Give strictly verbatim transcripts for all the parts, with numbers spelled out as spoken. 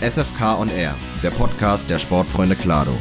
S F K on Air, der Podcast der Sportfreunde Klado.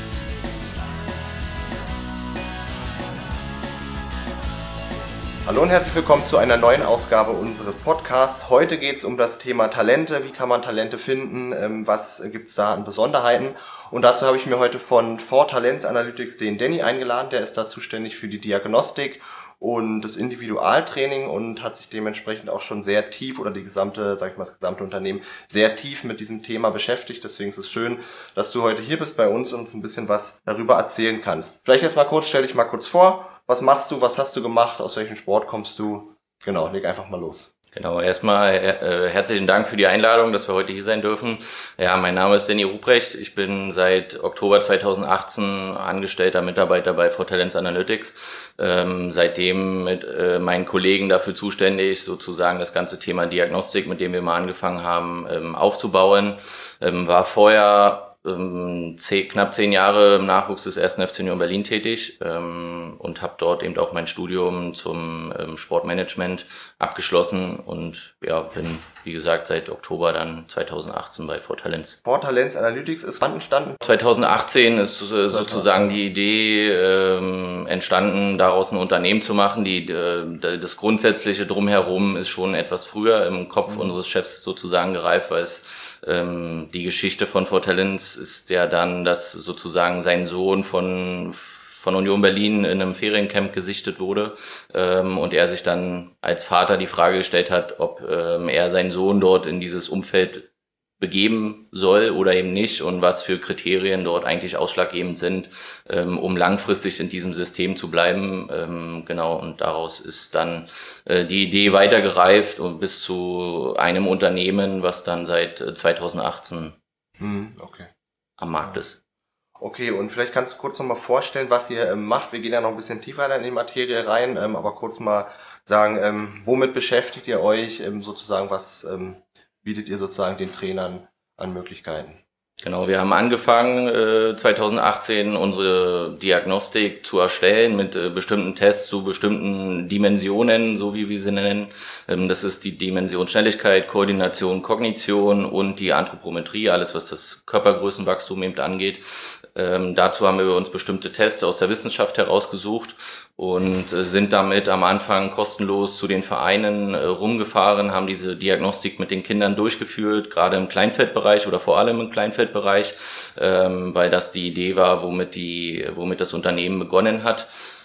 Hallo und herzlich willkommen zu einer neuen Ausgabe unseres Podcasts. Heute geht es um das Thema Talente. Wie kann man Talente finden? Was gibt es da an Besonderheiten? Und dazu habe ich mir heute von four Talents Analytics den Danny eingeladen. Der ist da zuständig für die Diagnostik und das Individualtraining und hat sich dementsprechend auch schon sehr tief oder die gesamte, sag ich mal, das gesamte Unternehmen sehr tief mit diesem Thema beschäftigt. Deswegen ist es schön, dass du heute hier bist bei uns und uns ein bisschen was darüber erzählen kannst. Vielleicht jetzt mal kurz, stell dich mal kurz vor. Was machst du, was hast du gemacht, aus welchem Sport kommst du? Genau, leg einfach mal los. Genau, erstmal äh, herzlichen Dank für die Einladung, dass wir heute hier sein dürfen. Ja, mein Name ist Danny Ruprecht. Ich bin seit Oktober zweitausendachtzehn angestellter Mitarbeiter bei four Talents Analytics. Ähm, seitdem mit äh, meinen Kollegen dafür zuständig, sozusagen das ganze Thema Diagnostik, mit dem wir mal angefangen haben, ähm, aufzubauen. Ähm, war vorher Ähm, zehn, knapp zehn Jahre im Nachwuchs des ersten F C Union Berlin tätig ähm, und habe dort eben auch mein Studium zum ähm, Sportmanagement abgeschlossen und ja, bin, wie gesagt, seit Oktober dann zweitausendachtzehn bei four Talents. four Talents Analytics ist wann entstanden? zweitausendachtzehn ist äh, sozusagen die Idee ähm, entstanden, daraus ein Unternehmen zu machen. Die, äh, das Grundsätzliche drumherum ist schon etwas früher im Kopf mhm. unseres Chefs sozusagen gereift, weil es ähm, die Geschichte von four Talents ist ja dann, dass sozusagen sein Sohn von von Union Berlin in einem Feriencamp gesichtet wurde ähm, und er sich dann als Vater die Frage gestellt hat, ob ähm, er seinen Sohn dort in dieses Umfeld begeben soll oder eben nicht und was für Kriterien dort eigentlich ausschlaggebend sind, ähm, um langfristig in diesem System zu bleiben. Ähm, genau, und daraus ist dann äh, die Idee weitergereift und bis zu einem Unternehmen, was dann seit äh, zweitausendachtzehn hm, okay. am Markt ist. Okay, und vielleicht kannst du kurz nochmal vorstellen, was ihr ähm, macht. Wir gehen ja noch ein bisschen tiefer in die Materie rein, ähm, aber kurz mal sagen, ähm, womit beschäftigt ihr euch, ähm, sozusagen, was ähm, bietet ihr sozusagen den Trainern an Möglichkeiten? Genau, wir haben angefangen äh, zweitausendachtzehn unsere Diagnostik zu erstellen mit äh, bestimmten Tests zu bestimmten Dimensionen, so wie wir sie nennen. Ähm, das ist die Dimension Schnelligkeit, Koordination, Kognition und die Anthropometrie, alles was das Körpergrößenwachstum eben angeht. Ähm, dazu haben wir uns bestimmte Tests aus der Wissenschaft herausgesucht und äh, sind damit am Anfang kostenlos zu den Vereinen äh, rumgefahren, haben diese Diagnostik mit den Kindern durchgeführt, gerade im Kleinfeldbereich oder vor allem im Kleinfeldbereich, ähm, weil das die Idee war, womit die, womit das Unternehmen begonnen hat.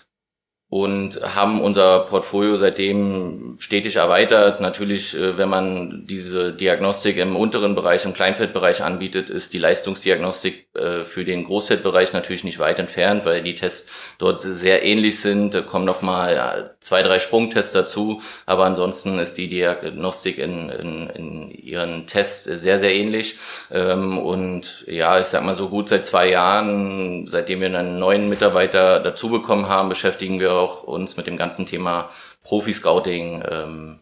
Und haben unser Portfolio seitdem stetig erweitert. Natürlich, wenn man diese Diagnostik im unteren Bereich, im Kleinfeldbereich anbietet, ist die Leistungsdiagnostik für den Großfeldbereich natürlich nicht weit entfernt, weil die Tests dort sehr ähnlich sind. Da kommen nochmal zwei, drei Sprungtests dazu, aber ansonsten ist die Diagnostik in, in, in ihren Tests sehr, sehr ähnlich. Und ja, ich sag mal so gut seit zwei Jahren, seitdem wir einen neuen Mitarbeiter dazu bekommen haben, beschäftigen wir auch uns mit dem ganzen Thema Profi-Scouting ähm,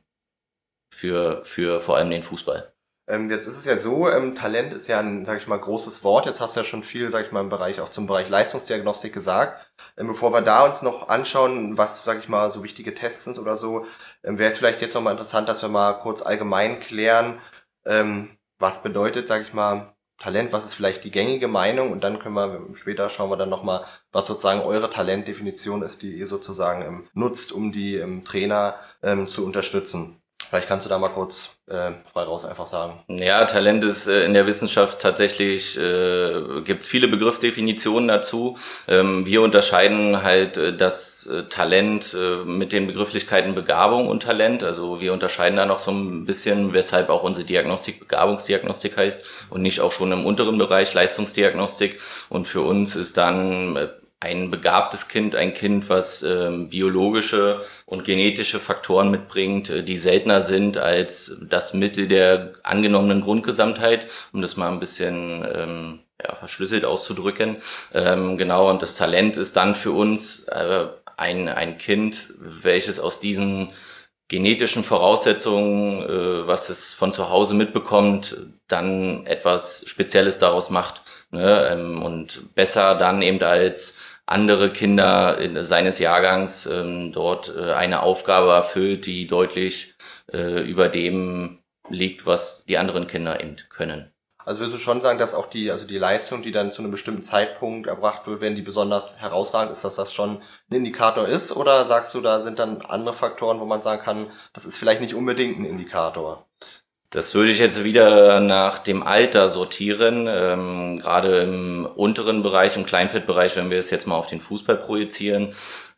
für für vor allem den Fußball. Ähm, jetzt ist es ja so, ähm, Talent ist ja ein, sag ich mal, großes Wort. Jetzt hast du ja schon viel, sag ich mal, im Bereich, auch zum Bereich Leistungsdiagnostik gesagt. Ähm, bevor wir da uns noch anschauen, was, sag ich mal, so wichtige Tests sind oder so, ähm, wäre es vielleicht jetzt nochmal interessant, dass wir mal kurz allgemein klären, ähm, was bedeutet, sag ich mal, Talent, was ist vielleicht die gängige Meinung und dann können wir, später schauen wir dann nochmal, was sozusagen eure Talentdefinition ist, die ihr sozusagen ähm, nutzt, um die ähm, Trainer ähm, zu unterstützen. Vielleicht kannst du da mal kurz äh, frei raus einfach sagen. Ja, Talent ist äh, in der Wissenschaft tatsächlich, äh, gibt es viele Begriffsdefinitionen dazu. Ähm, wir unterscheiden halt äh, das äh, Talent äh, mit den Begrifflichkeiten Begabung und Talent. Also wir unterscheiden da noch so ein bisschen, weshalb auch unsere Diagnostik Begabungsdiagnostik heißt und nicht auch schon im unteren Bereich Leistungsdiagnostik. Und für uns ist dann äh, ein begabtes Kind, ein Kind, was ähm, biologische und genetische Faktoren mitbringt, äh, die seltener sind als das Mittel der angenommenen Grundgesamtheit, um das mal ein bisschen ähm, ja, verschlüsselt auszudrücken. Ähm, genau, und das Talent ist dann für uns äh, ein ein Kind, welches aus diesen genetischen Voraussetzungen, äh, was es von zu Hause mitbekommt, dann etwas Spezielles daraus macht, ne? ähm, und besser dann eben als andere Kinder seines Jahrgangs ähm, dort äh, eine Aufgabe erfüllt, die deutlich äh, über dem liegt, was die anderen Kinder eben können. Also würdest du schon sagen, dass auch die, also die Leistung, die dann zu einem bestimmten Zeitpunkt erbracht wird, wenn die besonders herausragend ist, dass das schon ein Indikator ist? Oder sagst du, da sind dann andere Faktoren, wo man sagen kann, das ist vielleicht nicht unbedingt ein Indikator? Das würde ich jetzt wieder nach dem Alter sortieren. Ähm, gerade im unteren Bereich, im Kleinfeldbereich, wenn wir es jetzt mal auf den Fußball projizieren,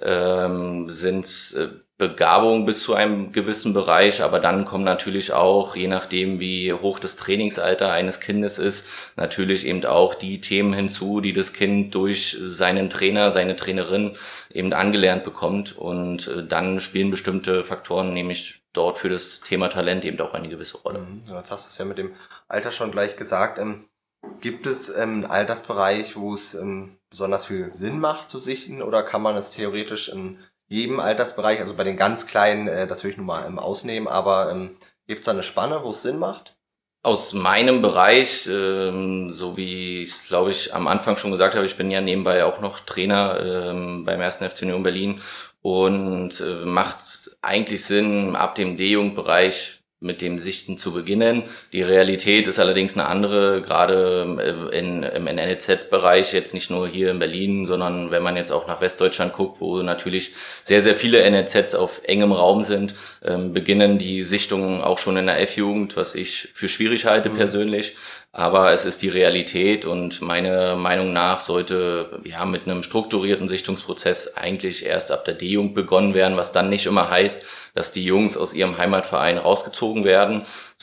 ähm, sind äh, Begabung bis zu einem gewissen Bereich, aber dann kommen natürlich auch, je nachdem wie hoch das Trainingsalter eines Kindes ist, natürlich eben auch die Themen hinzu, die das Kind durch seinen Trainer, seine Trainerin eben angelernt bekommt, und äh, dann spielen bestimmte Faktoren, nämlich dort für das Thema Talent eben auch eine gewisse Rolle. Ja, jetzt hast du es ja mit dem Alter schon gleich gesagt. Ähm, gibt es ähm, einen Altersbereich, wo es ähm, besonders viel Sinn macht zu sichten, oder kann man es theoretisch in jedem Altersbereich, also bei den ganz Kleinen, äh, das will ich nun mal ähm, ausnehmen, aber ähm, gibt es da eine Spanne, wo es Sinn macht? Aus meinem Bereich, ähm, so wie ich es, glaube ich, am Anfang schon gesagt habe, ich bin ja nebenbei auch noch Trainer ähm, beim ersten F C Union Berlin, und äh, macht eigentlich Sinn, ab dem D-Jugendbereich mit dem Sichten zu beginnen. Die Realität ist allerdings eine andere, gerade in, im N L Z-Bereich, jetzt nicht nur hier in Berlin, sondern wenn man jetzt auch nach Westdeutschland guckt, wo natürlich sehr, sehr viele N L Zs auf engem Raum sind, ähm, beginnen die Sichtungen auch schon in der F-Jugend, was ich für schwierig halte mhm. persönlich. Aber es ist die Realität, und meiner Meinung nach sollte ja mit einem strukturierten Sichtungsprozess eigentlich erst ab der D-Jugend begonnen werden, was dann nicht immer heißt, dass die Jungs aus ihrem Heimatverein rausgezogen werden,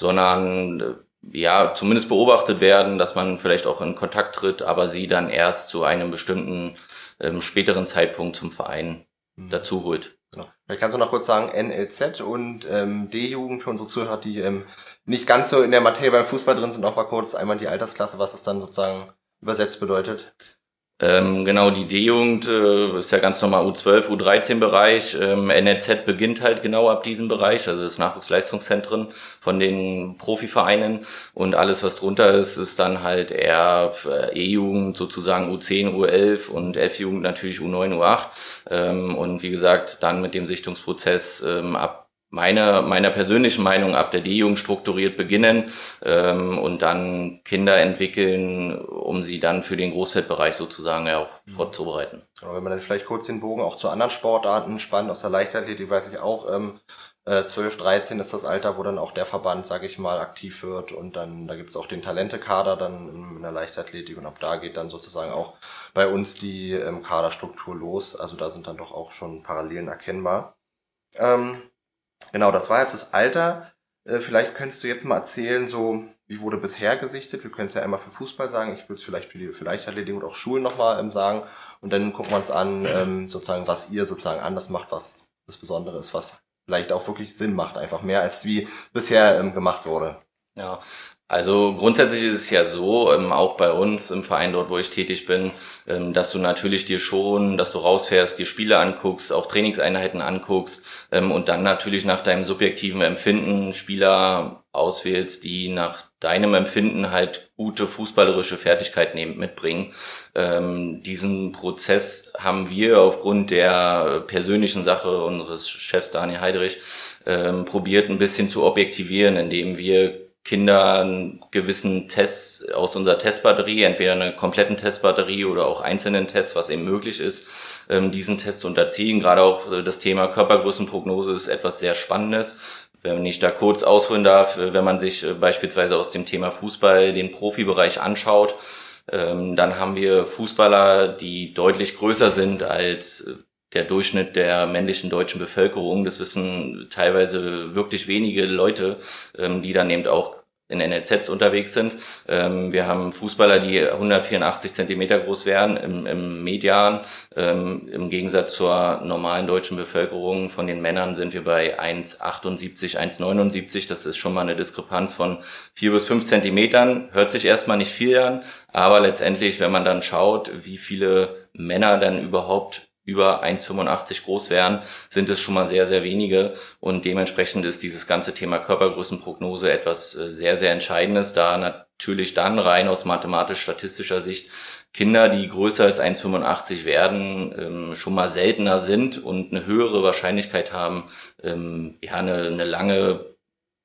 sondern ja zumindest beobachtet werden, dass man vielleicht auch in Kontakt tritt, aber sie dann erst zu einem bestimmten ähm, späteren Zeitpunkt zum Verein mhm. dazu holt. Genau. Vielleicht kannst du noch kurz sagen, N L Z und ähm, D-Jugend für unsere Zuhörer, die ähm, nicht ganz so in der Materie beim Fußball drin sind, auch mal kurz einmal die Altersklasse, was das dann sozusagen übersetzt bedeutet. Ähm, genau, die D-Jugend äh, ist ja ganz normal U zwölf, U dreizehn Bereich. Ähm, N L Z beginnt halt genau ab diesem Bereich, also das Nachwuchsleistungszentren von den Profivereinen, und alles, was drunter ist, ist dann halt eher E-Jugend, sozusagen U zehn, U elf, und F-Jugend natürlich U neun, U acht. Ähm, und wie gesagt, dann mit dem Sichtungsprozess ähm, ab meiner meiner persönlichen Meinung ab der D-Jugend strukturiert beginnen ähm, und dann Kinder entwickeln, um sie dann für den Großfeldbereich sozusagen ja auch mhm. vorzubereiten. Genau, wenn man dann vielleicht kurz den Bogen auch zu anderen Sportarten spannt, aus der Leichtathletik weiß ich auch, ähm, äh, zwölf, dreizehn ist das Alter, wo dann auch der Verband, sage ich mal, aktiv wird, und dann da gibt's auch den Talentekader dann in der Leichtathletik, und ab da geht dann sozusagen auch bei uns die ähm, Kaderstruktur los. Also da sind dann doch auch schon Parallelen erkennbar. Ähm, Genau, das war jetzt das Alter. Äh, vielleicht könntest du jetzt mal erzählen, so wie wurde bisher gesichtet. Wir können es ja einmal für Fußball sagen. Ich würde es vielleicht für die für Leichtathletik und auch Schulen nochmal ähm, sagen. Und dann gucken wir uns an, ähm, sozusagen, was ihr sozusagen anders macht, was das Besondere ist, was vielleicht auch wirklich Sinn macht, einfach mehr als wie bisher ähm, gemacht wurde. Ja, also grundsätzlich ist es ja so, ähm, auch bei uns im Verein dort, wo ich tätig bin, ähm, dass du natürlich dir schon, dass du rausfährst, dir Spiele anguckst, auch Trainingseinheiten anguckst ähm, und dann natürlich nach deinem subjektiven Empfinden Spieler auswählst, die nach deinem Empfinden halt gute fußballerische Fertigkeiten eben mitbringen. Ähm, diesen Prozess haben wir aufgrund der persönlichen Sache unseres Chefs Daniel Heidrich ähm, probiert ein bisschen zu objektivieren, indem wir Kinder einen gewissen Test aus unserer Testbatterie, entweder einer kompletten Testbatterie oder auch einzelnen Tests, was eben möglich ist, diesen Test unterziehen. Gerade auch das Thema Körpergrößenprognose ist etwas sehr Spannendes. Wenn ich da kurz ausholen darf, wenn man sich beispielsweise aus dem Thema Fußball den Profibereich anschaut, dann haben wir Fußballer, die deutlich größer sind als der Durchschnitt der männlichen deutschen Bevölkerung. Das wissen teilweise wirklich wenige Leute, ähm, die dann eben auch in N L Zs unterwegs sind. Ähm, wir haben Fußballer, die hundertvierundachtzig Zentimeter groß wären im, im Median. Ähm, im Gegensatz zur normalen deutschen Bevölkerung von den Männern sind wir bei eins Komma achtundsiebzig, eins Komma neunundsiebzig. Das ist schon mal eine Diskrepanz von vier bis fünf Zentimetern. Hört sich erstmal nicht viel an, aber letztendlich, wenn man dann schaut, wie viele Männer dann überhaupt über eins Komma fünfundachtzig groß wären, sind es schon mal sehr, sehr wenige, und dementsprechend ist dieses ganze Thema Körpergrößenprognose etwas sehr, sehr Entscheidendes, da natürlich dann rein aus mathematisch-statistischer Sicht Kinder, die größer als eins Komma fünfundachtzig werden, schon mal seltener sind und eine höhere Wahrscheinlichkeit haben, ja, eine, eine lange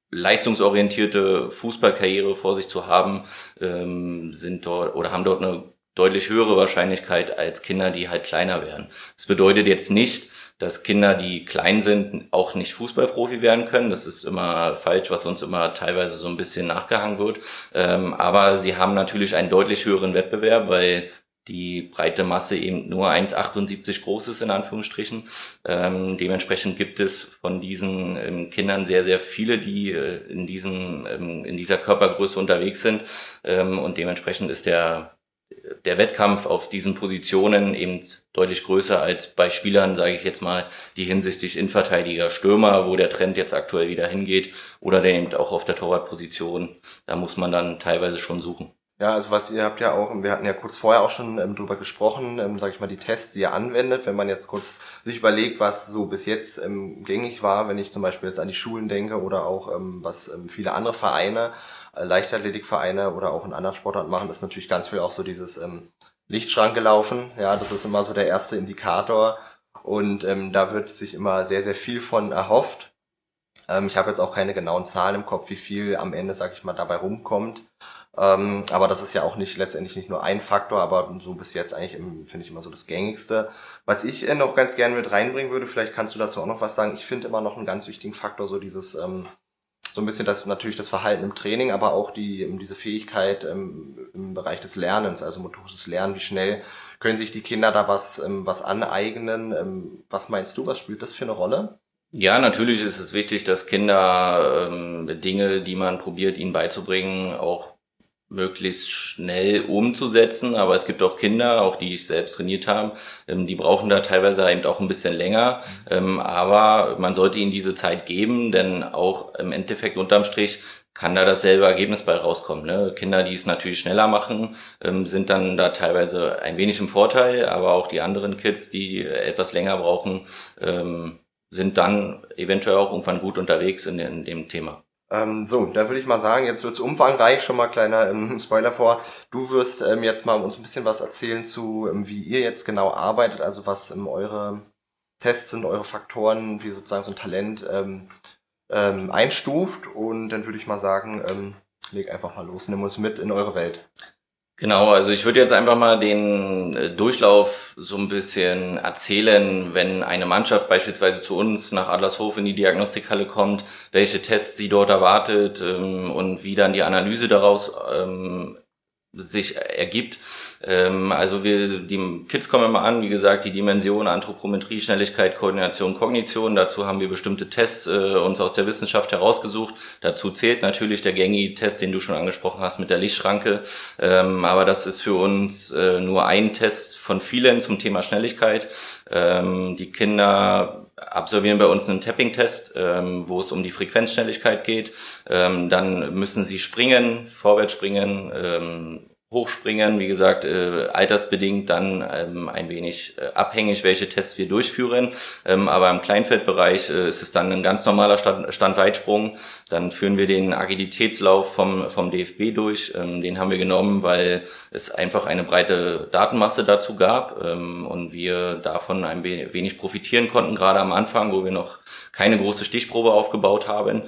leistungsorientierte Fußballkarriere vor sich zu haben, ähm, sind dort oder haben dort eine deutlich höhere Wahrscheinlichkeit als Kinder, die halt kleiner werden. Das bedeutet jetzt nicht, dass Kinder, die klein sind, auch nicht Fußballprofi werden können. Das ist immer falsch, was uns immer teilweise so ein bisschen nachgehangen wird. Ähm, aber sie haben natürlich einen deutlich höheren Wettbewerb, weil die breite Masse eben nur eins Komma achtundsiebzig groß ist, in Anführungsstrichen. Ähm, dementsprechend gibt es von diesen ähm, Kindern sehr, sehr viele, die äh, in diesem ähm, in dieser Körpergröße unterwegs sind. Ähm, und dementsprechend ist der der Wettkampf auf diesen Positionen eben deutlich größer als bei Spielern, sage ich jetzt mal, die hinsichtlich Innenverteidiger, Stürmer, wo der Trend jetzt aktuell wieder hingeht, oder der eben auch auf der Torwartposition. Da muss man dann teilweise schon suchen. Ja, also was ihr habt ja auch, wir hatten ja kurz vorher auch schon ähm, drüber gesprochen, ähm, sage ich mal, die Tests, die ihr anwendet, wenn man jetzt kurz sich überlegt, was so bis jetzt ähm, gängig war, wenn ich zum Beispiel jetzt an die Schulen denke oder auch ähm, was ähm, viele andere Vereine, äh, Leichtathletikvereine oder auch in anderen Sportarten machen, ist natürlich ganz viel auch so dieses ähm, Lichtschranke laufen, ja, das ist immer so der erste Indikator und ähm, da wird sich immer sehr, sehr viel von erhofft. Ähm, ich habe jetzt auch keine genauen Zahlen im Kopf, wie viel am Ende, sag ich mal, dabei rumkommt. Ähm, aber das ist ja auch nicht letztendlich nicht nur ein Faktor, aber so bis jetzt eigentlich finde ich immer so das Gängigste. Was ich äh, noch ganz gerne mit reinbringen würde, vielleicht kannst du dazu auch noch was sagen. Ich finde immer noch einen ganz wichtigen Faktor so dieses ähm, so ein bisschen das natürlich das Verhalten im Training, aber auch die ähm, diese Fähigkeit ähm, im Bereich des Lernens, also motorisches Lernen. Wie schnell können sich die Kinder da was ähm, was aneignen? Ähm, was meinst du? Was spielt das für eine Rolle? Ja, natürlich ist es wichtig, dass Kinder ähm, Dinge, die man probiert, ihnen beizubringen, auch möglichst schnell umzusetzen, aber es gibt auch Kinder, auch die ich selbst trainiert habe, ähm, die brauchen da teilweise eben auch ein bisschen länger, ähm, aber man sollte ihnen diese Zeit geben, denn auch im Endeffekt unterm Strich kann da dasselbe Ergebnis bei rauskommen. Ne? Kinder, die es natürlich schneller machen, ähm, sind dann da teilweise ein wenig im Vorteil, aber auch die anderen Kids, die etwas länger brauchen, ähm, sind dann eventuell auch irgendwann gut unterwegs in, in dem Thema. Ähm, so, da würde ich mal sagen, jetzt wird's umfangreich, schon mal kleiner ähm, Spoiler vor. Du wirst ähm, jetzt mal uns ein bisschen was erzählen zu, ähm, wie ihr jetzt genau arbeitet, also was ähm, eure Tests sind, eure Faktoren, wie sozusagen so ein Talent ähm, ähm, einstuft. Und dann würde ich mal sagen, ähm, leg einfach mal los, nimm uns mit in eure Welt. Genau, also ich würde jetzt einfach mal den Durchlauf so ein bisschen erzählen, wenn eine Mannschaft beispielsweise zu uns nach Adlershof in die Diagnostikhalle kommt, welche Tests sie dort erwartet ähm, und wie dann die Analyse daraus ähm, sich ergibt. Ähm, also wir, die Kids kommen immer an, wie gesagt, die Dimension Anthropometrie, Schnelligkeit, Koordination, Kognition. Dazu haben wir bestimmte Tests äh, uns aus der Wissenschaft herausgesucht. Dazu zählt natürlich der gängige Test, den du schon angesprochen hast mit der Lichtschranke. Ähm, aber das ist für uns äh, nur ein Test von vielen zum Thema Schnelligkeit. Ähm, die Kinder absolvieren bei uns einen Tapping-Test, ähm, wo es um die Frequenzschnelligkeit geht. Ähm, dann müssen sie springen, vorwärts springen, ähm, hochspringen, wie gesagt, äh, altersbedingt dann ähm, ein wenig äh, abhängig, welche Tests wir durchführen. Ähm, aber im Kleinfeldbereich äh, ist es dann ein ganz normaler Stand, Standweitsprung. Dann führen wir den Agilitätslauf vom vom D F B durch. Ähm, den haben wir genommen, weil es einfach eine breite Datenmasse dazu gab ähm, und wir davon ein wenig profitieren konnten, gerade am Anfang, wo wir noch keine große Stichprobe aufgebaut haben.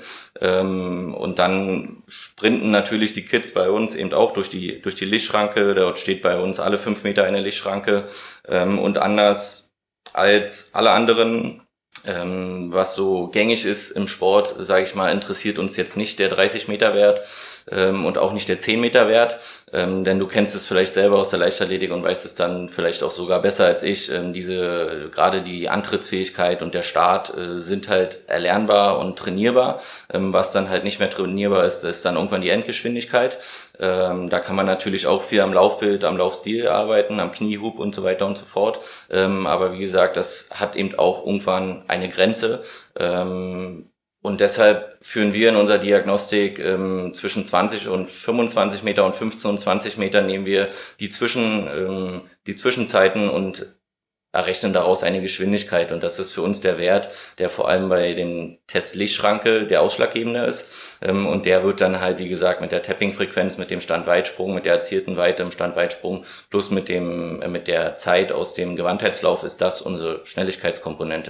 Ähm, und dann sprinten natürlich die Kids bei uns eben auch durch die durch die Lichtschranke. Dort steht bei uns alle fünf Meter eine Lichtschranke. Ähm, und anders als alle anderen, ähm, was so gängig ist im Sport, sage ich mal, interessiert uns jetzt nicht der dreißig Meter Wert ähm, und auch nicht der zehn Meter Wert. Ähm, denn du kennst es vielleicht selber aus der Leichtathletik und weißt es dann vielleicht auch sogar besser als ich. Ähm, diese, gerade die Antrittsfähigkeit und der Start äh, sind halt erlernbar und trainierbar. Ähm, was dann halt nicht mehr trainierbar ist, ist dann irgendwann die Endgeschwindigkeit. Ähm, da kann man natürlich auch viel am Laufbild, am Laufstil arbeiten, am Kniehub und so weiter und so fort. Ähm, aber wie gesagt, das hat eben auch irgendwann eine Grenze. Ähm, Und deshalb führen wir in unserer Diagnostik ähm, zwischen zwanzig und fünfundzwanzig Meter und fünfzehn und zwanzig Meter nehmen wir die Zwischen ähm, die Zwischenzeiten und errechnen daraus eine Geschwindigkeit. Und das ist für uns der Wert, der vor allem bei den Test Lichtschranke der ausschlaggebende ist. Ähm, und der wird dann halt, wie gesagt, mit der Tapping-Frequenz, mit dem Standweitsprung, mit der erzielten Weite im Standweitsprung plus mit dem äh, mit der Zeit aus dem Gewandheitslauf ist das unsere Schnelligkeitskomponente.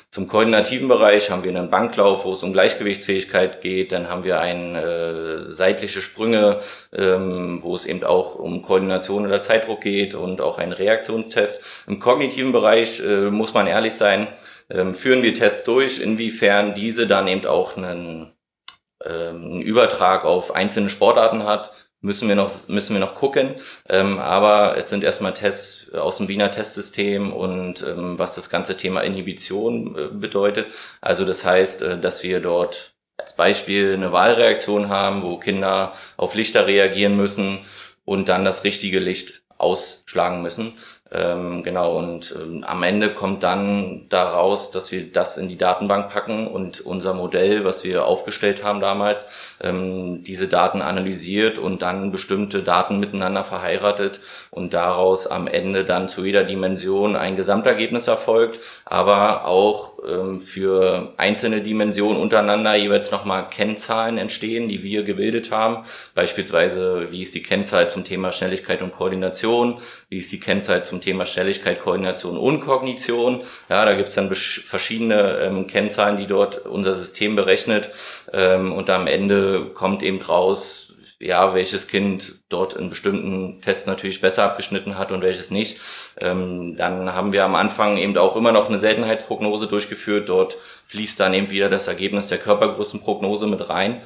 Zum koordinativen Bereich haben wir einen Banklauf, wo es um Gleichgewichtsfähigkeit geht. Dann haben wir ein äh, seitliche Sprünge, ähm, wo es eben auch um Koordination oder Zeitdruck geht und auch einen Reaktionstest. Im kognitiven Bereich äh, muss man ehrlich sein, ähm, führen wir Tests durch, inwiefern diese dann eben auch einen, äh, einen Übertrag auf einzelne Sportarten hat. Müssen wir noch, müssen wir noch gucken. Ähm, aber es sind erstmal Tests aus dem Wiener Testsystem und ähm, was das ganze Thema Inhibition äh, bedeutet. Also das heißt, äh, dass wir dort als Beispiel eine Wahlreaktion haben, wo Kinder auf Lichter reagieren müssen und dann das richtige Licht ausschlagen müssen. Ähm, genau, und ähm, am Ende kommt dann daraus, dass wir das in die Datenbank packen und unser Modell, was wir aufgestellt haben damals, ähm, diese Daten analysiert und dann bestimmte Daten miteinander verheiratet und daraus am Ende dann zu jeder Dimension ein Gesamtergebnis erfolgt, aber auch ähm, für einzelne Dimensionen untereinander jeweils nochmal Kennzahlen entstehen, die wir gebildet haben. Beispielsweise, wie ist die Kennzahl zum Thema Schnelligkeit und Koordination, wie ist die Kennzahl zum Thema Schnelligkeit, Koordination und Kognition. Ja, da gibt es dann verschiedene ähm, Kennzahlen, die dort unser System berechnet. Ähm, und am Ende kommt eben raus, ja, welches Kind dort in bestimmten Tests natürlich besser abgeschnitten hat und welches nicht. Ähm, dann haben wir am Anfang eben auch immer noch eine Seltenheitsprognose durchgeführt. Dort fließt dann eben wieder das Ergebnis der Körpergrößenprognose mit rein.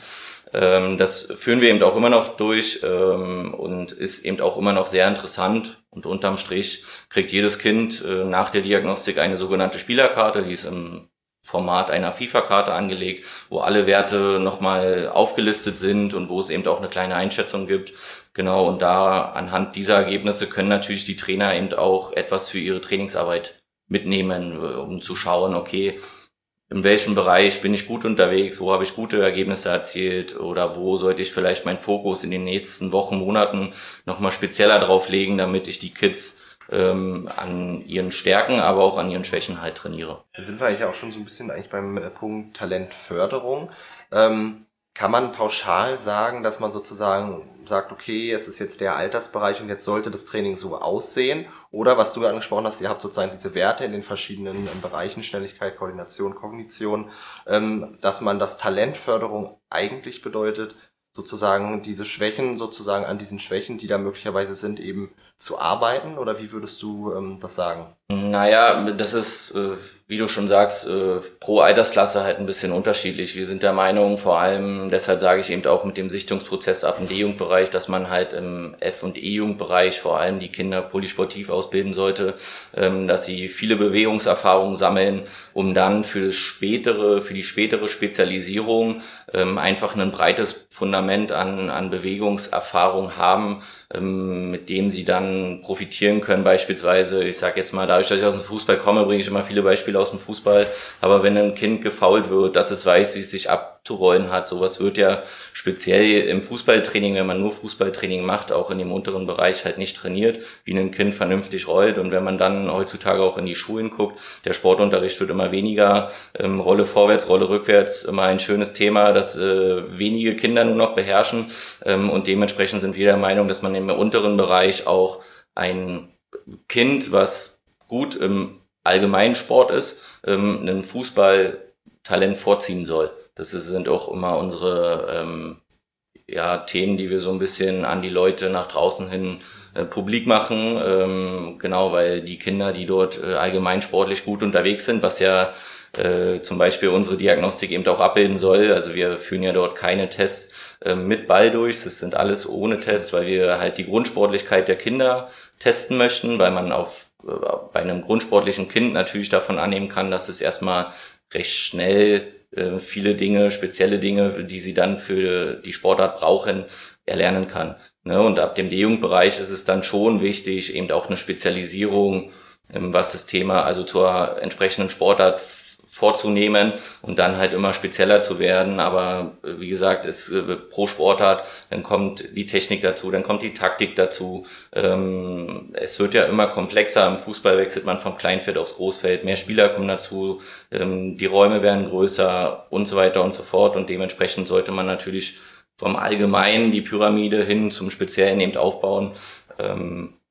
Das führen wir eben auch immer noch durch und ist eben auch immer noch sehr interessant. Und unterm Strich kriegt jedes Kind nach der Diagnostik eine sogenannte Spielerkarte, die ist im Format einer FIFA-Karte angelegt, wo alle Werte nochmal aufgelistet sind und wo es eben auch eine kleine Einschätzung gibt. Genau, und da anhand dieser Ergebnisse können natürlich die Trainer eben auch etwas für ihre Trainingsarbeit mitnehmen, um zu schauen, okay, in welchem Bereich bin ich gut unterwegs, wo habe ich gute Ergebnisse erzielt oder wo sollte ich vielleicht meinen Fokus in den nächsten Wochen, Monaten nochmal spezieller drauf legen, damit ich die Kids ähm, an ihren Stärken, aber auch an ihren Schwächen halt trainiere. Dann sind wir eigentlich auch schon so ein bisschen eigentlich beim äh, Punkt Talentförderung. Ähm, kann man pauschal sagen, dass man sozusagen sagt, okay, es ist jetzt der Altersbereich und jetzt sollte das Training so aussehen? Oder was du ja angesprochen hast, ihr habt sozusagen diese Werte in den verschiedenen ähm, Bereichen, Schnelligkeit, Koordination, Kognition, ähm, dass man das Talentförderung eigentlich bedeutet, sozusagen diese Schwächen, sozusagen an diesen Schwächen, die da möglicherweise sind, eben zu arbeiten? Oder wie würdest du ähm, das sagen? Naja, das ist, äh, wie du schon sagst, äh, pro Altersklasse halt ein bisschen unterschiedlich. Wir sind der Meinung, vor allem, deshalb sage ich eben auch mit dem Sichtungsprozess ab dem D-Jugendbereich, dass man halt im F- und E-Jugendbereich vor allem die Kinder polysportiv ausbilden sollte, ähm, dass sie viele Bewegungserfahrungen sammeln, um dann für das spätere, für die spätere Spezialisierung ähm, einfach ein breites Fundament an, an Bewegungserfahrung haben, ähm, mit dem sie dann profitieren können. Beispielsweise, ich sage jetzt mal, dadurch, dass ich aus dem Fußball komme, bringe ich immer viele Beispiele aus dem Fußball. Aber wenn ein Kind gefoult wird, dass es weiß, wie es sich abzurollen hat, sowas wird ja speziell im Fußballtraining, wenn man nur Fußballtraining macht, auch in dem unteren Bereich halt nicht trainiert, wie ein Kind vernünftig rollt. Und wenn man dann heutzutage auch in die Schulen guckt, der Sportunterricht wird immer weniger, ähm, Rolle vorwärts, Rolle rückwärts, immer ein schönes Thema, das äh, wenige Kinder nur noch beherrschen. Ähm, und dementsprechend sind wir der Meinung, dass man im unteren Bereich auch ein Kind, was gut im allgemeinen Sport ist, ähm, ein Fußballtalent vorziehen soll. Das sind auch immer unsere ähm, ja, Themen, die wir so ein bisschen an die Leute nach draußen hin äh, publik machen. Ähm, genau, weil die Kinder, die dort äh, allgemein sportlich gut unterwegs sind, was ja äh, zum Beispiel unsere Diagnostik eben auch abbilden soll. Also wir führen ja dort keine Tests äh, mit Ball durch. Das sind alles ohne Tests, weil wir halt die Grundsportlichkeit der Kinder testen möchten, weil man auf bei einem grundsportlichen Kind natürlich davon annehmen kann, dass es erstmal recht schnell äh, viele Dinge, spezielle Dinge, die sie dann für die Sportart brauchen, erlernen kann. Ne? Und ab dem D-Jugendbereich ist es dann schon wichtig, eben auch eine Spezialisierung, ähm, was das Thema also zur entsprechenden Sportart vorzunehmen und dann halt immer spezieller zu werden. Aber wie gesagt, ist äh, pro Sportart, dann kommt die Technik dazu, dann kommt die Taktik dazu. Ähm, es wird ja immer komplexer. Im Fußball wechselt man vom Kleinfeld aufs Großfeld. Mehr Spieler kommen dazu, ähm, die Räume werden größer und so weiter und so fort. Und dementsprechend sollte man natürlich vom Allgemeinen die Pyramide hin zum Speziellen eben aufbauen. Ähm,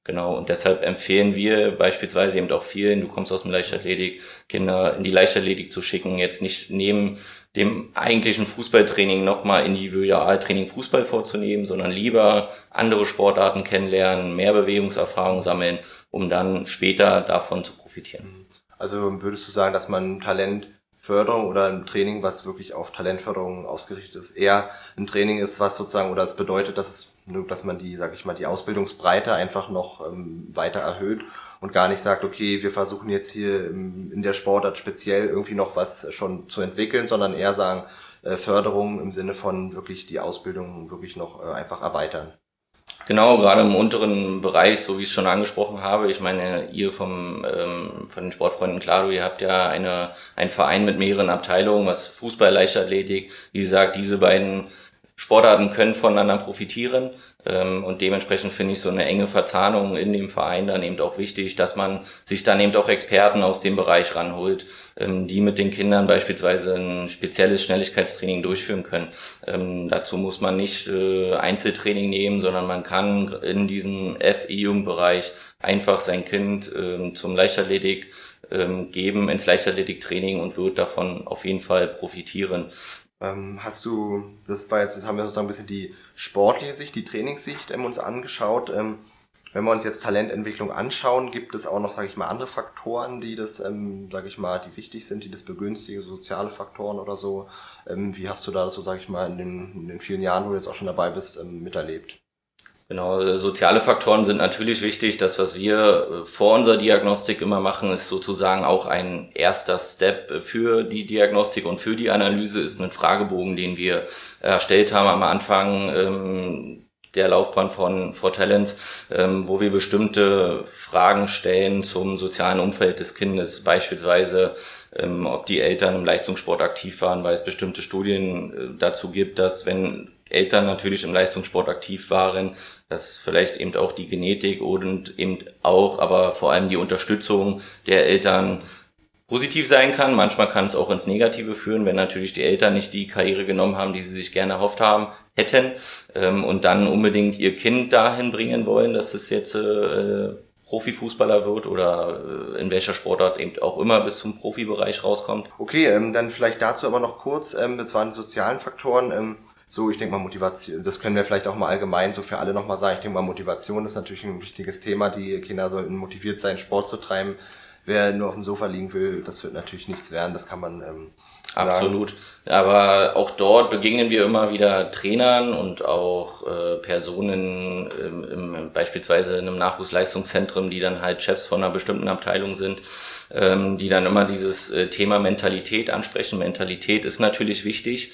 Genau, und deshalb empfehlen wir beispielsweise eben auch vielen, du kommst aus dem Leichtathletik, Kinder in die Leichtathletik zu schicken, jetzt nicht neben dem eigentlichen Fußballtraining nochmal Individualtraining Fußball vorzunehmen, sondern lieber andere Sportarten kennenlernen, mehr Bewegungserfahrung sammeln, um dann später davon zu profitieren. Also würdest du sagen, dass man Talentförderung oder ein Training, was wirklich auf Talentförderung ausgerichtet ist, eher ein Training ist, was sozusagen, oder es bedeutet, dass es, dass man die, sag ich mal, die Ausbildungsbreite einfach noch ähm, weiter erhöht und gar nicht sagt, okay, wir versuchen jetzt hier in der Sportart speziell irgendwie noch was schon zu entwickeln, sondern eher sagen, äh, Förderung im Sinne von wirklich die Ausbildung wirklich noch äh, einfach erweitern. Genau, gerade im unteren Bereich, so wie ich es schon angesprochen habe. Ich meine, ihr vom ähm, von den Sportfreunden Klado, ihr habt ja eine einen Verein mit mehreren Abteilungen, was Fußball, Leichtathletik. Wie gesagt, diese beiden Sportarten können voneinander profitieren ähm, und dementsprechend finde ich so eine enge Verzahnung in dem Verein dann eben auch wichtig, dass man sich dann eben auch Experten aus dem Bereich ranholt, ähm, die mit den Kindern beispielsweise ein spezielles Schnelligkeitstraining durchführen können. Ähm, dazu muss man nicht äh, Einzeltraining nehmen, sondern man kann in diesem F E-Jugendbereich einfach sein Kind ähm, zum Leichtathletik ähm, geben, ins Leichtathletiktraining und wird davon auf jeden Fall profitieren. Ähm, hast du, das war jetzt, jetzt haben wir sozusagen ein bisschen die sportliche Sicht, die Trainingssicht ähm, uns angeschaut. Ähm, wenn wir uns jetzt Talententwicklung anschauen, gibt es auch noch, sage ich mal, andere Faktoren, die das, ähm, sage ich mal, die wichtig sind, die das begünstigen, soziale Faktoren oder so. Ähm, wie hast du da das so, sage ich mal, in den, in den vielen Jahren, wo du jetzt auch schon dabei bist, ähm, miterlebt? Genau, soziale Faktoren sind natürlich wichtig. Das, was wir vor unserer Diagnostik immer machen, ist sozusagen auch ein erster Step für die Diagnostik und für die Analyse, ist ein Fragebogen, den wir erstellt haben am Anfang ähm, der Laufbahn von For Talents, ähm, wo wir bestimmte Fragen stellen zum sozialen Umfeld des Kindes, beispielsweise ähm, ob die Eltern im Leistungssport aktiv waren, weil es bestimmte Studien äh, dazu gibt, dass wenn Eltern natürlich im Leistungssport aktiv waren, dass vielleicht eben auch die Genetik und eben auch, aber vor allem die Unterstützung der Eltern positiv sein kann. Manchmal kann es auch ins Negative führen, wenn natürlich die Eltern nicht die Karriere genommen haben, die sie sich gerne erhofft haben, hätten, ähm, und dann unbedingt ihr Kind dahin bringen wollen, dass es jetzt äh, Profifußballer wird oder äh, in welcher Sportart eben auch immer bis zum Profibereich rauskommt. Okay, ähm, dann vielleicht dazu aber noch kurz, ähm, das waren die sozialen Faktoren, ähm, so, ich denke mal Motivation, das können wir vielleicht auch mal allgemein so für alle nochmal sagen. Ich denke mal Motivation ist natürlich ein wichtiges Thema. Die Kinder sollten motiviert sein, Sport zu treiben. Wer nur auf dem Sofa liegen will, das wird natürlich nichts werden, das kann man ähm, Absolut. Aber auch dort begegnen wir immer wieder Trainern und auch äh, Personen im, im, beispielsweise in einem Nachwuchsleistungszentrum, die dann halt Chefs von einer bestimmten Abteilung sind, ähm, die dann immer dieses äh, Thema Mentalität ansprechen. Mentalität ist natürlich wichtig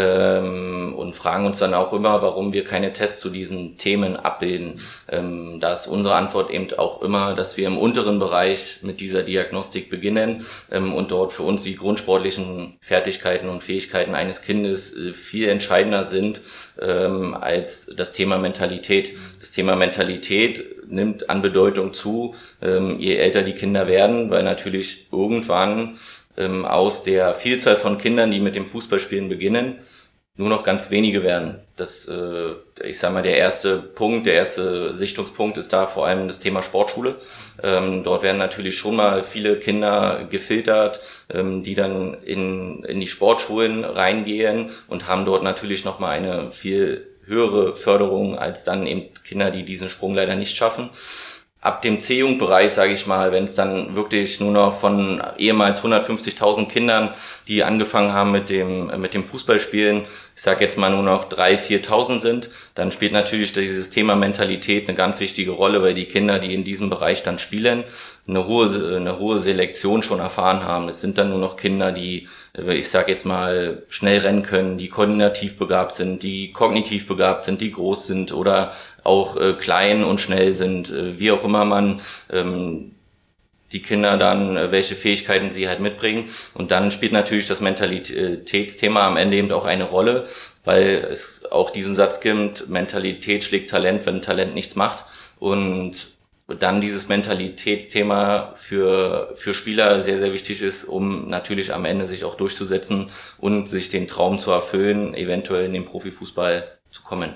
ähm, und fragen uns dann auch immer, warum wir keine Tests zu diesen Themen abbilden. Ähm, da ist unsere Antwort eben auch immer, dass wir im unteren Bereich mit dieser Diagnostik beginnen ähm, und dort für uns die grundsportlichen Fertigkeiten und Fähigkeiten eines Kindes äh, viel entscheidender sind ähm, als das Thema Mentalität. Das Thema Mentalität nimmt an Bedeutung zu, ähm, je älter die Kinder werden, weil natürlich irgendwann ähm, aus der Vielzahl von Kindern, die mit dem Fußballspielen beginnen, nur noch ganz wenige werden. Das, äh, ich sag mal, der erste Punkt, der erste Sichtungspunkt ist da vor allem das Thema Sportschule. Ähm, dort werden natürlich schon mal viele Kinder gefiltert, ähm, die dann in, in die Sportschulen reingehen und haben dort natürlich nochmal eine viel höhere Förderung als dann eben Kinder, die diesen Sprung leider nicht schaffen. Ab dem C-Jugendbereich, sage ich mal, wenn es dann wirklich nur noch von ehemals hundertfünfzigtausend Kindern, die angefangen haben mit dem mit dem Fußballspielen, ich sage jetzt mal nur noch dreitausend, viertausend sind, dann spielt natürlich dieses Thema Mentalität eine ganz wichtige Rolle, weil die Kinder, die in diesem Bereich dann spielen, eine hohe eine hohe Selektion schon erfahren haben. Es sind dann nur noch Kinder, die, ich sage jetzt mal, schnell rennen können, die koordinativ begabt sind, die kognitiv begabt sind, die groß sind oder auch äh, klein und schnell sind, äh, wie auch immer man ähm, die Kinder dann, äh, welche Fähigkeiten sie halt mitbringen. Und dann spielt natürlich das Mentalitätsthema am Ende eben auch eine Rolle, weil es auch diesen Satz gibt, Mentalität schlägt Talent, wenn Talent nichts macht. Und dann dieses Mentalitätsthema für für Spieler sehr, sehr wichtig ist, um natürlich am Ende sich auch durchzusetzen und sich den Traum zu erfüllen, eventuell in den Profifußball zu kommen.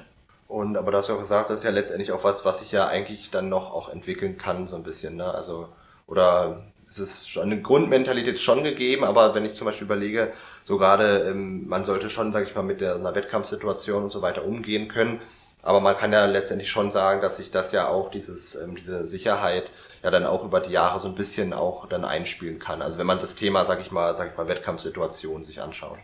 Und aber du hast ja auch gesagt, das ist ja letztendlich auch was, was ich ja eigentlich dann noch auch entwickeln kann, so ein bisschen, ne? Also, oder es ist schon eine Grundmentalität schon gegeben, aber wenn ich zum Beispiel überlege, so gerade, ähm, man sollte schon, sage ich mal, mit der einer Wettkampfsituation und so weiter umgehen können. Aber man kann ja letztendlich schon sagen, dass sich das ja auch dieses, ähm, diese Sicherheit ja dann auch über die Jahre so ein bisschen auch dann einspielen kann. Also wenn man das Thema, sag ich mal, sag ich mal, Wettkampfsituation sich anschaut.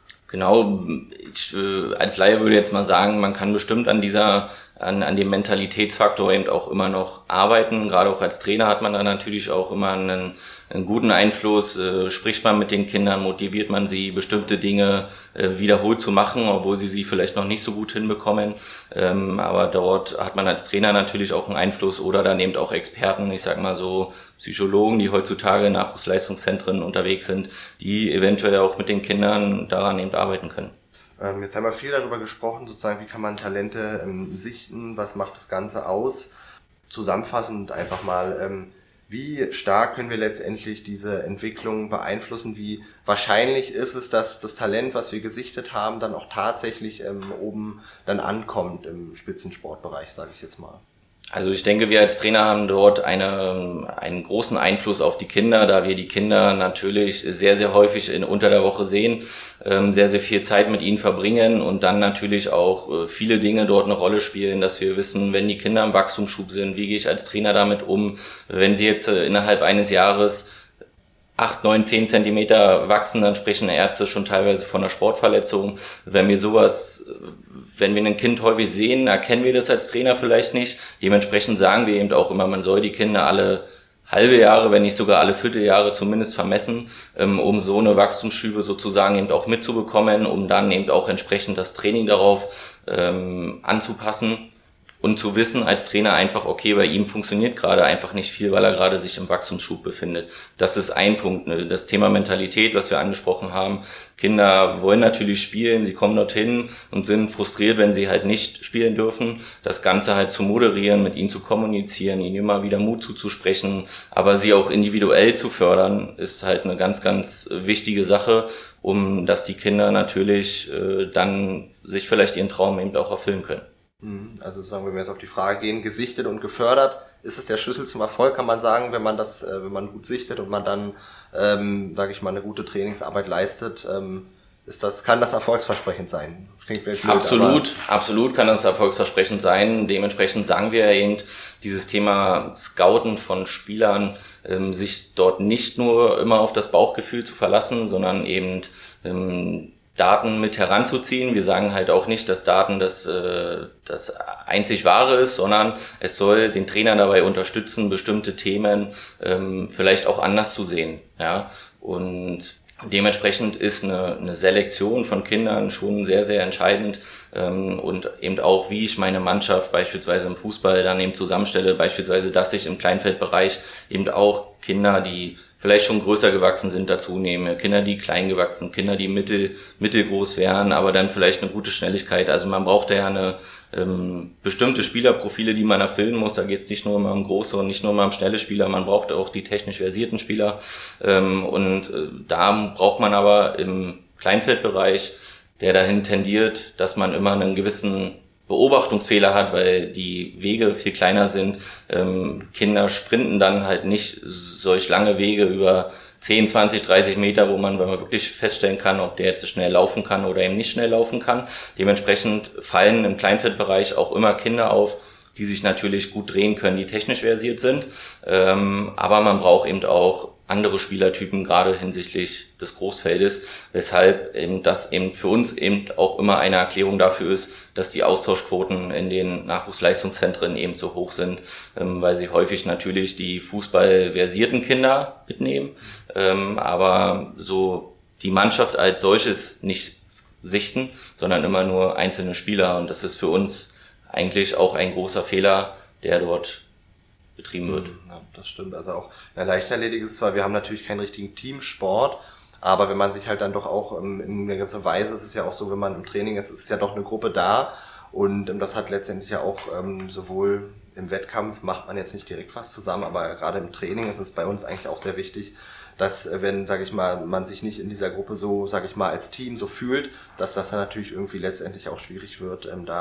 Genau, ich äh, als Laie würde jetzt mal sagen, man kann bestimmt an dieser, an, an dem Mentalitätsfaktor eben auch immer noch arbeiten. Gerade auch als Trainer hat man da natürlich auch immer einen, einen guten Einfluss. Äh, spricht man mit den Kindern, motiviert man sie, bestimmte Dinge äh, wiederholt zu machen, obwohl sie sie vielleicht noch nicht so gut hinbekommen. Ähm, aber dort hat man als Trainer natürlich auch einen Einfluss oder dann eben auch Experten, ich sag mal so Psychologen, die heutzutage in Nachwuchsleistungszentren unterwegs sind, die eventuell auch mit den Kindern daran eben arbeiten können. Ähm, jetzt haben wir viel darüber gesprochen, sozusagen, wie kann man Talente ähm, sichten, was macht das Ganze aus? Zusammenfassend einfach mal, ähm, wie stark können wir letztendlich diese Entwicklung beeinflussen? Wie wahrscheinlich ist es, dass das Talent, was wir gesichtet haben, dann auch tatsächlich ähm, oben dann ankommt im Spitzensportbereich, sage ich jetzt mal? Also ich denke, wir als Trainer haben dort eine, einen großen Einfluss auf die Kinder, da wir die Kinder natürlich sehr, sehr häufig in, unter der Woche sehen, ähm, sehr, sehr viel Zeit mit ihnen verbringen und dann natürlich auch äh, viele Dinge dort eine Rolle spielen, dass wir wissen, wenn die Kinder im Wachstumsschub sind, wie gehe ich als Trainer damit um, wenn sie jetzt äh, innerhalb eines Jahres acht, neun, zehn Zentimeter wachsen, dann sprechen Ärzte schon teilweise von einer Sportverletzung. Wenn wir sowas, wenn wir ein Kind häufig sehen, erkennen wir das als Trainer vielleicht nicht. Dementsprechend sagen wir eben auch immer, man soll die Kinder alle halbe Jahre, wenn nicht sogar alle Vierteljahre zumindest vermessen, um so eine Wachstumsschübe sozusagen eben auch mitzubekommen, um dann eben auch entsprechend das Training darauf ähm, anzupassen. Und zu wissen als Trainer einfach, okay, bei ihm funktioniert gerade einfach nicht viel, weil er gerade sich im Wachstumsschub befindet. Das ist ein Punkt, ne? Das Thema Mentalität, was wir angesprochen haben. Kinder wollen natürlich spielen, sie kommen dorthin und sind frustriert, wenn sie halt nicht spielen dürfen. Das Ganze halt zu moderieren, mit ihnen zu kommunizieren, ihnen immer wieder Mut zuzusprechen, aber sie auch individuell zu fördern, ist halt eine ganz, ganz wichtige Sache, um dass die Kinder natürlich äh, dann sich vielleicht ihren Traum eben auch erfüllen können. Also sagen wir, wenn wir jetzt auf die Frage gehen, gesichtet und gefördert, ist es der Schlüssel zum Erfolg, kann man sagen, wenn man das, äh, wenn man gut sichtet und man dann, ähm, sage ich mal, eine gute Trainingsarbeit leistet, ähm, ist das, kann das erfolgsversprechend sein? Klingt blöd, absolut, absolut kann das erfolgsversprechend sein. Dementsprechend sagen wir eben, dieses Thema Scouten von Spielern, ähm, sich dort nicht nur immer auf das Bauchgefühl zu verlassen, sondern eben ähm, Daten mit heranzuziehen. Wir sagen halt auch nicht, dass Daten das, äh, das einzig Wahre ist, sondern es soll den Trainer dabei unterstützen, bestimmte Themen ähm, vielleicht auch anders zu sehen. Ja? Und dementsprechend ist eine, eine Selektion von Kindern schon sehr, sehr entscheidend ähm, und eben auch, wie ich meine Mannschaft beispielsweise im Fußball dann eben zusammenstelle, beispielsweise, dass ich im Kleinfeldbereich eben auch Kinder, die vielleicht schon größer gewachsen sind, dazu nehme. Kinder, die klein gewachsen, Kinder, die mittel, mittelgroß wären, aber dann vielleicht eine gute Schnelligkeit. Also man braucht ja eine ähm, bestimmte Spielerprofile, die man erfüllen muss. Da geht es nicht nur immer um große und nicht nur immer um schnelle Spieler, man braucht auch die technisch versierten Spieler. Ähm, und äh, da braucht man aber im Kleinfeldbereich, der dahin tendiert, dass man immer einen gewissen Beobachtungsfehler hat, weil die Wege viel kleiner sind. Ähm, Kinder sprinten dann halt nicht solch lange Wege über zehn, zwanzig, dreißig Meter, wo man, wenn man wirklich feststellen kann, ob der jetzt schnell laufen kann oder eben nicht schnell laufen kann. Dementsprechend fallen im Kleinfeldbereich auch immer Kinder auf, die sich natürlich gut drehen können, die technisch versiert sind. Ähm, aber man braucht eben auch andere Spielertypen, gerade hinsichtlich des Großfeldes, weshalb eben das eben für uns eben auch immer eine Erklärung dafür ist, dass die Austauschquoten in den Nachwuchsleistungszentren eben so hoch sind, ähm, weil sie häufig natürlich die fußballversierten Kinder mitnehmen, ähm, aber so die Mannschaft als solches nicht sichten, sondern immer nur einzelne Spieler, und das ist für uns eigentlich auch ein großer Fehler, der dort betrieben wird. Ja, das stimmt. Also auch in der Leichtathletik ist es zwar, wir haben natürlich keinen richtigen Teamsport, aber wenn man sich halt dann doch auch in einer gewissen Weise, ist es ja auch so, wenn man im Training ist, ist es ja doch eine Gruppe da, und das hat letztendlich ja auch sowohl im Wettkampf macht man jetzt nicht direkt was zusammen, aber gerade im Training ist es bei uns eigentlich auch sehr wichtig, dass, wenn, sage ich mal, man sich nicht in dieser Gruppe so, sage ich mal, als Team so fühlt, dass das dann natürlich irgendwie letztendlich auch schwierig wird, da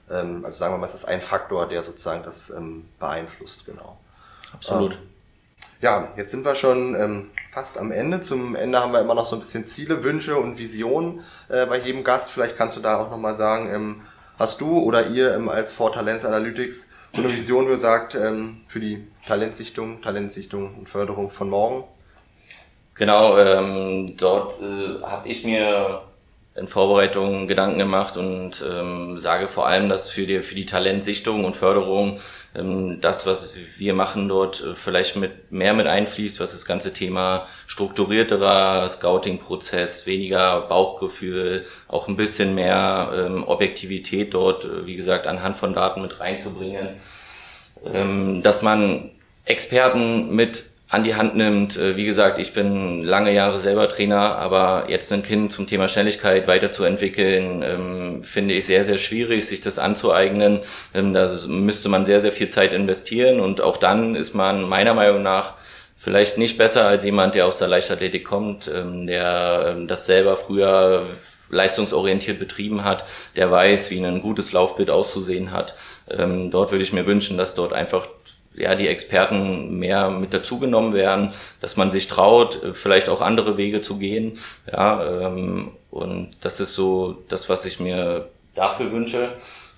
ähm, also sagen wir mal, es ist ein Faktor, der sozusagen das ähm, beeinflusst, genau. Absolut. Ähm, ja, jetzt sind wir schon ähm, fast am Ende. Zum Ende haben wir immer noch so ein bisschen Ziele, Wünsche und Visionen äh, bei jedem Gast. Vielleicht kannst du da auch nochmal sagen, ähm, hast du oder ihr ähm, als four Talents Analytics so eine Vision, wo ihr sagt, ähm, für die Talentsichtung, Talentsichtung und Förderung von morgen? Genau, ähm, dort äh, habe ich mir in Vorbereitung Gedanken gemacht und ähm, sage vor allem, dass für die für die Talentsichtung und Förderung ähm, das, was wir machen dort, äh, vielleicht mit mehr mit einfließt, was das ganze Thema strukturierterer Scouting-Prozess, weniger Bauchgefühl, auch ein bisschen mehr ähm, Objektivität dort, äh, wie gesagt, anhand von Daten mit reinzubringen, ähm, dass man Experten mit an die Hand nimmt. Wie gesagt, ich bin lange Jahre selber Trainer, aber jetzt ein Kind zum Thema Schnelligkeit weiterzuentwickeln, ähm, finde ich sehr, sehr schwierig, sich das anzueignen. Ähm, da müsste man sehr, sehr viel Zeit investieren und auch dann ist man meiner Meinung nach vielleicht nicht besser als jemand, der aus der Leichtathletik kommt, ähm, der ähm, das selber früher leistungsorientiert betrieben hat, der weiß, wie ein gutes Laufbild auszusehen hat. Ähm, dort würde ich mir wünschen, dass dort einfach ja, die Experten mehr mit dazugenommen werden, dass man sich traut, vielleicht auch andere Wege zu gehen. Ja, ähm, und das ist so das, was ich mir dafür wünsche.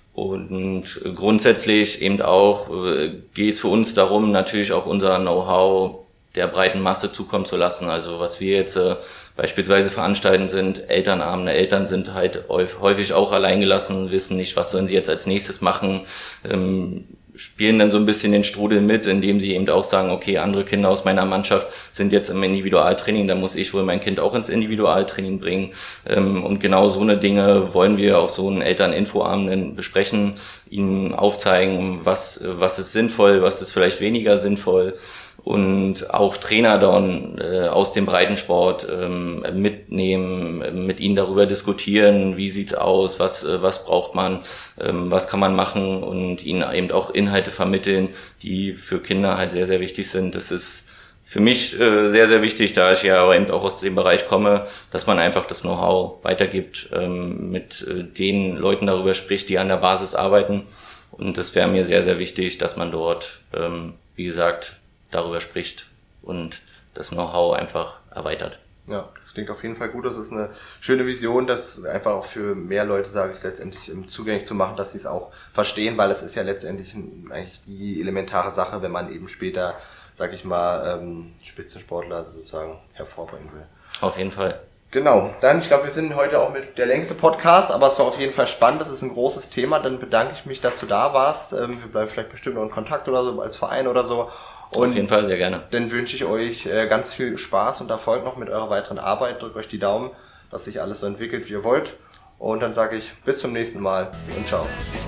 Und grundsätzlich eben auch äh, geht es für uns darum, natürlich auch unser Know-how der breiten Masse zukommen zu lassen. Also was wir jetzt äh, beispielsweise veranstalten sind, elternarme Eltern sind halt häufig auch alleingelassen, wissen nicht, was sollen sie jetzt als nächstes machen, ähm, spielen dann so ein bisschen den Strudel mit, indem sie eben auch sagen, okay, andere Kinder aus meiner Mannschaft sind jetzt im Individualtraining, dann muss ich wohl mein Kind auch ins Individualtraining bringen. Und genau so eine Dinge wollen wir auf so einen Elterninfoabend besprechen, ihnen aufzeigen, was, was ist sinnvoll, was ist vielleicht weniger sinnvoll. Und auch Trainer dann äh, aus dem Breitensport ähm, mitnehmen, mit ihnen darüber diskutieren, wie sieht's aus, was äh, was braucht man, ähm, was kann man machen und ihnen eben auch Inhalte vermitteln, die für Kinder halt sehr, sehr wichtig sind. Das ist für mich äh, sehr, sehr wichtig, da ich ja aber eben auch aus dem Bereich komme, dass man einfach das Know-how weitergibt, ähm, mit äh, den Leuten darüber spricht, die an der Basis arbeiten. Und das wäre mir sehr, sehr wichtig, dass man dort, ähm, wie gesagt, darüber spricht und das Know-how einfach erweitert. Ja, das klingt auf jeden Fall gut. Das ist eine schöne Vision, das einfach auch für mehr Leute, sage ich, letztendlich zugänglich zu machen, dass sie es auch verstehen, weil es ist ja letztendlich eigentlich die elementare Sache, wenn man eben später, sag ich mal, ähm, Spitzensportler sozusagen hervorbringen will. Auf jeden Fall. Genau, dann, ich glaube, wir sind heute auch mit der längste Podcast, aber es war auf jeden Fall spannend, das ist ein großes Thema. Dann bedanke ich mich, dass du da warst. Ähm, wir bleiben vielleicht bestimmt noch in Kontakt oder so, als Verein oder so. Und auf jeden Fall, sehr gerne. Dann wünsche ich euch äh, ganz viel Spaß und Erfolg noch mit eurer weiteren Arbeit. Drückt euch die Daumen, dass sich alles so entwickelt, wie ihr wollt. Und dann sage ich bis zum nächsten Mal und ciao.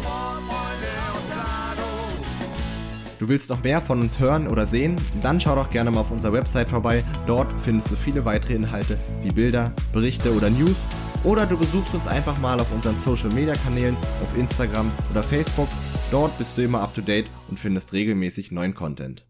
Du willst noch mehr von uns hören oder sehen? Dann schau doch gerne mal auf unserer Website vorbei. Dort findest du viele weitere Inhalte wie Bilder, Berichte oder News. Oder du besuchst uns einfach mal auf unseren Social Media Kanälen auf Instagram oder Facebook. Dort bist du immer up to date und findest regelmäßig neuen Content.